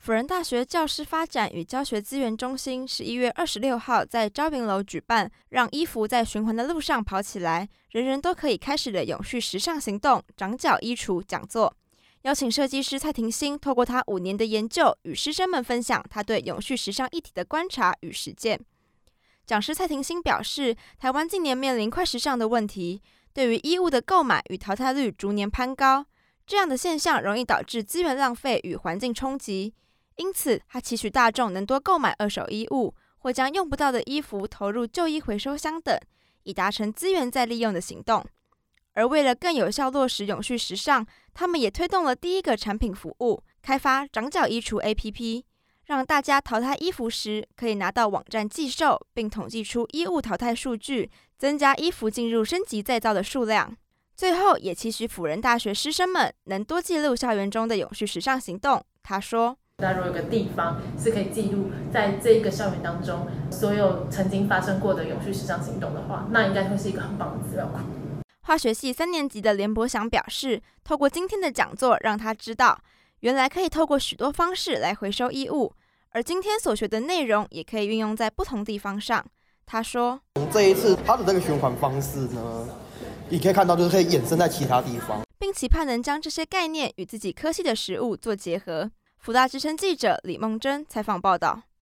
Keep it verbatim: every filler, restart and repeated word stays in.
辅仁大学教师发展与教学资源中心十一月二十六号在昭明楼举办让衣服在循环的路上跑起来，人人都可以开始的永续时尚行动长脚衣橱讲座，邀请设计师蔡廷新透过他五年的研究与师生们分享他对永续时尚议题的观察与实践。讲师蔡廷新表示，台湾近年面临快时尚的问题，对于衣物的购买与淘汰率逐年攀高，这样的现象容易导致资源浪费与环境冲击。因此，他期许大众能多购买二手衣物，或将用不到的衣服投入旧衣回收箱等，以达成资源再利用的行动。而为了更有效落实永续时尚，他们也推动了第一个产品服务，开发长脚衣橱 A P P， 让大家淘汰衣服时可以拿到网站寄售，并统计出衣物淘汰数据，增加衣服进入升级再造的数量。最后，也期许辅仁大学师生们能多记录校园中的永续时尚行动。他说， 那如果有个地方是可以记录在这一个校园当中所有曾经发生过的永续时尚行动的话，那应该会是一个很棒的资料库。 化学系三年级的连博祥表示，透过今天的讲座，让他知道原来可以透过许多方式来回收衣物，而今天所学的内容也可以运用在不同地方上。他说， 这一次他的这个循环方式呢，你可以看到就是可以衍生在其他地方， 并期盼能将这些概念与自己科系的实务做结合。福大之声记者李梦珍采访报道。